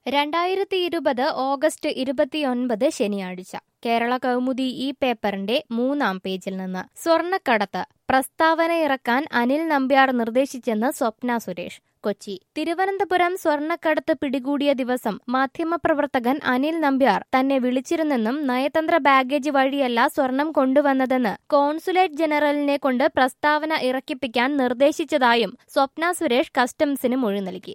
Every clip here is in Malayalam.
2020 ഓഗസ്റ്റ് 29 ശനിയാഴ്ച കേരള കൗമുദി ഈ പേപ്പറിന്റെ 3-ാം പേജിൽ നിന്ന് സ്വർണ്ണക്കടത്ത് പ്രസ്താവന ഇറക്കാൻ അനിൽ നമ്പ്യാർ നിർദ്ദേശിച്ചെന്ന് സ്വപ്ന സുരേഷ്. കൊച്ചി. തിരുവനന്തപുരം സ്വർണ്ണക്കടത്ത് പിടികൂടിയ ദിവസം മാധ്യമപ്രവർത്തകൻ അനിൽ നമ്പ്യാർ തന്നെ വിളിച്ചിരുന്നെന്നും നയതന്ത്ര ബാഗേജ് വഴിയല്ല സ്വർണം കൊണ്ടുവന്നതെന്ന് കോൺസുലേറ്റ് ജനറലിനെ കൊണ്ട് പ്രസ്താവന ഇറക്കിപ്പിക്കാൻ നിർദ്ദേശിച്ചതായും സ്വപ്ന സുരേഷ് കസ്റ്റംസിന് മൊഴി നൽകി.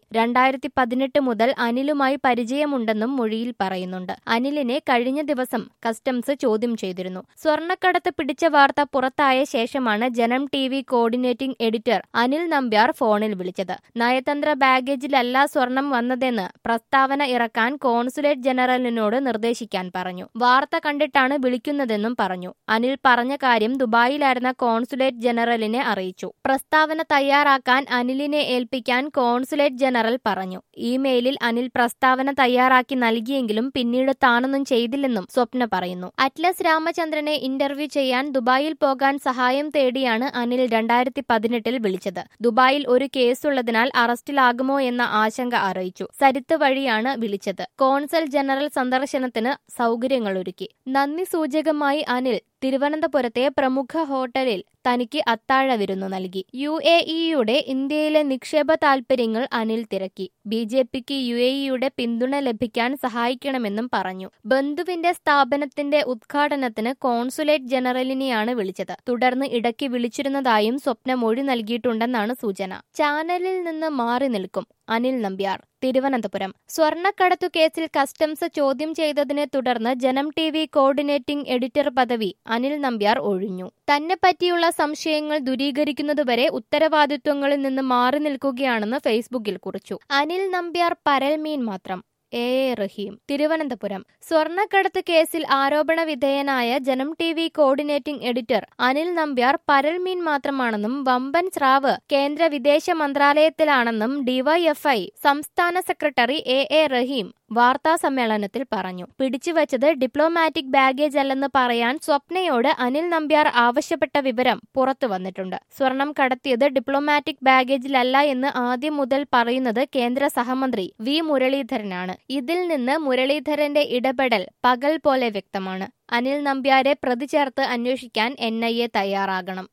2018 മുതൽ അനിലുമായി പരിചയമുണ്ടെന്നും മൊഴിയിൽ പറയുന്നുണ്ട്. അനിലിനെ കഴിഞ്ഞ ദിവസം കസ്റ്റംസ് ചോദ്യം ചെയ്തിരുന്നു. സ്വർണ്ണക്കടത്ത് പിടിച്ച വാർത്ത പുറത്തായ ശേഷമാണ് Janam TV coordinating editor Anil Nambiar ഫോണിൽ വിളിച്ചത്. നയതന്ത്ര ബാഗേജിലല്ല സ്വർണം വന്നതെന്ന് പ്രസ്താവന ഇറക്കാൻ കോൺസുലേറ്റ് ജനറലിനോട് നിർദ്ദേശിക്കാൻ പറഞ്ഞു. വാർത്ത കണ്ടിട്ടാണ് വിളിക്കുന്നതെന്നും പറഞ്ഞു. അനിൽ പറഞ്ഞ കാര്യം ദുബായിലായിരുന്ന കോൺസുലേറ്റ് ജനറലിനെ അറിയിച്ചു. പ്രസ്താവന തയ്യാറാക്കാൻ അനിലിനെ ഏൽപ്പിക്കാൻ കോൺസുലേറ്റ് ജനറൽ പറഞ്ഞു. ഇമെയിലിൽ അനിൽ പ്രസ്താവന തയ്യാറാക്കി നൽകിയെങ്കിലും പിന്നീട് താനൊന്നും ചെയ്തില്ലെന്നും സ്വപ്ന പറയുന്നു. അറ്റ്ലസ് രാമചന്ദ്രനെ ഇന്റർവ്യൂ ചെയ്യാൻ ദുബായിൽ പോകാൻ സഹായം തേടിയാണ് അനിൽ 2018 വിളിച്ചത്. ദുബായിൽ ഒരു കേസുള്ളതിനാൽ അറസ്റ്റിലാകുമോ എന്ന ആശങ്ക അറിയിച്ചു. സരിത്ത് വഴിയാണ് വിളിച്ചത്. കോൺസൽ ജനറൽ സന്ദർശനത്തിന് സൗകര്യങ്ങളൊരുക്കി. നന്ദി സൂചകമായി അനിൽ തിരുവനന്തപുരത്തെ പ്രമുഖ ഹോട്ടലിൽ തനിക്ക് അത്താഴ വിരുന്നു നൽകി. UAE-യുടെ ഇന്ത്യയിലെ നിക്ഷേപ താൽപര്യങ്ങൾ അനിൽ തിരക്കി. BJPക്ക് UAE-യുടെ പിന്തുണ ലഭിക്കാൻ സഹായിക്കണമെന്നും പറഞ്ഞു. ബന്ധുവിന്റെ സ്ഥാപനത്തിന്റെ ഉദ്ഘാടനത്തിന് കോൺസുലേറ്റ് ജനറലിനെയാണ് വിളിച്ചത്. തുടർന്ന് ഇടയ്ക്ക് വിളിച്ചിരുന്നതായും സ്വപ്ന മൊഴി നൽകിയിട്ടുണ്ടെന്നാണ് സൂചന. ചാനലിൽ നിന്ന് മാറി നിൽക്കും അനിൽ നമ്പ്യാർ. തിരുവനന്തപുരം. സ്വർണ്ണക്കടത്തു കേസിൽ കസ്റ്റംസ് ചോദ്യം ചെയ്തതിനെ തുടർന്ന് ജനം TV കോർഡിനേറ്റിംഗ് എഡിറ്റർ പദവി അനിൽ നമ്പ്യാർ ഒഴിഞ്ഞു. തന്നെ പറ്റിയുള്ള സംശയങ്ങൾ ദൂരീകരിക്കുന്നതുവരെ ഉത്തരവാദിത്വങ്ങളിൽ നിന്ന് മാറി നിൽക്കുകയാണെന്ന് ഫേസ്ബുക്കിൽ കുറിച്ചു. അനിൽ നമ്പ്യാർ പരൽമീൻ മാത്രം. A.A. റഹീം. തിരുവനന്തപുരം. സ്വർണ്ണക്കടത്ത് കേസിൽ ആരോപണ വിധേയനായ Janam TV coordinating editor Anil Nambiar പരൽമീൻ മാത്രമാണെന്നും വമ്പൻ സ്രാവ് കേന്ദ്ര വിദേശ മന്ത്രാലയത്തിലാണെന്നും DYFI സംസ്ഥാന സെക്രട്ടറി A.A. റഹീം വാർത്താ സമ്മേളനത്തിൽ പറഞ്ഞു. പിടിച്ചുവച്ചത് ഡിപ്ലോമാറ്റിക് ബാഗേജ് അല്ലെന്ന് പറയാൻ സ്വപ്നയോട് അനിൽ നമ്പ്യാർ ആവശ്യപ്പെട്ട വിവരം പുറത്തു വന്നിട്ടുണ്ട്. സ്വർണം കടത്തിയത് ഡിപ്ലോമാറ്റിക് ബാഗേജിലല്ല എന്ന് ആദ്യം മുതൽ പറയുന്നത് കേന്ദ്ര സഹമന്ത്രി V. മുരളീധരനാണ്. ഇതിൽ നിന്ന് മുരളീധരന്റെ ഇടപെടൽ പകൽ പോലെ വ്യക്തമാണ്. അനിൽ നമ്പ്യാരെ പ്രതി ചേർത്ത് അന്വേഷിക്കാൻ NIA തയ്യാറാകണം.